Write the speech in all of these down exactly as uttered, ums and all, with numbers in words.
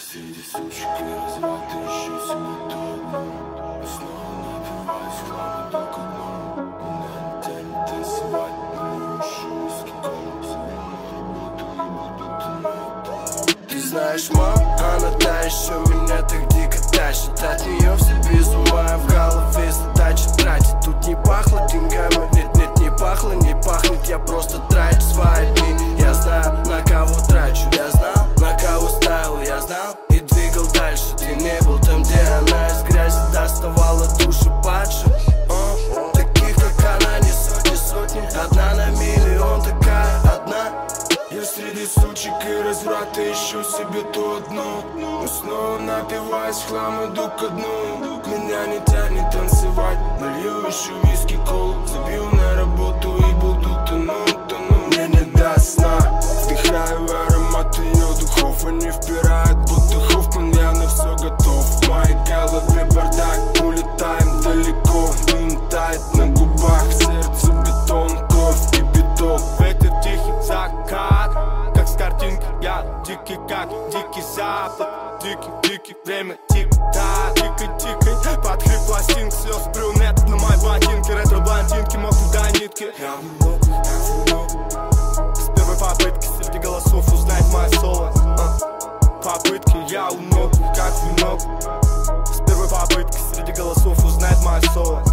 среди сучек и разврата ищу себе ту одну. И снова напиваюсь хлама до ко дну. Меня не тянет танцевать, но ищу виски колу. Забил на работу и буду тянуть. Ты знаешь, мам, она та еще, меня так дико тащит. От нее все без ума, в голове задачи тратит. Тут не пахло деньгами, нет, нет, не пахло, не пахнет. Я просто трачу свои дни. Я знаю, на кого трачу, я знал, на кого ставил, я знал и двигал дальше. Ты не был там, где она из грязи доставала душу падших. uh, Таких, как она, не сотни, сотни. Одна на миллион, такая одна. Я среди сучек и разврата ищу себе ту одну. Но снова напиваюсь, хлам иду ко дну. Меня не тянет танцевать, налью еще виски колу. Забью на работу и буду тонуть, тонуть. Мне не даст сна, вдыхаю аромат ее духов. Они впирают, будто Хоффман, я на все готов. В моей голове бардак, улетаем далеко. Дым тает на губах, сердце бетон, кровь и бетон. Ветер тихий, закат, как с картинки. Я дикий, как дикий запад. Дикий, дикий, время тик-так. Тикай-тикай, под хрип пластинки. Слез брюнет на моей ботинке. Ретро-блондинки, мокнут до нитки. Я много, я много. С первой попытки среди голосов узнать мое соло. Попытки я много, как вино. С первой попытки среди голосов узнать мое соло.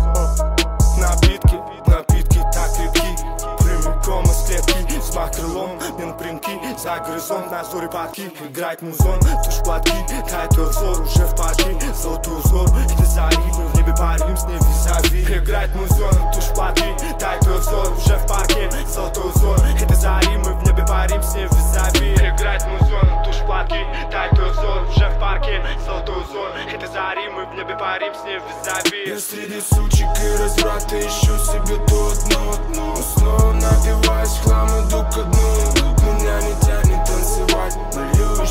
Напитки, напитки так крепки. Прямиком из клетки, взмах крылом, мне напрямки. За горизонт на зоре парки. Играет музон, тушь платки. Тает твой взор уже в парке. Золотой узор, это зари. Мы в небе парим с ней визави. Играет музон, тушь платки. Тает твой взор уже в парке. Золотой узор, это зари. Мы в небе парим с ней визави. Играет музон, тушь платки. Тает твой взор уже в парке. Золотой узор, это зари. Мы в небе парим с ней визави. Я среди сучек и разврата ищу себе ту одну. Но снова напиваюсь, хлам иду ко дну. Меня не тянет танцевать, налью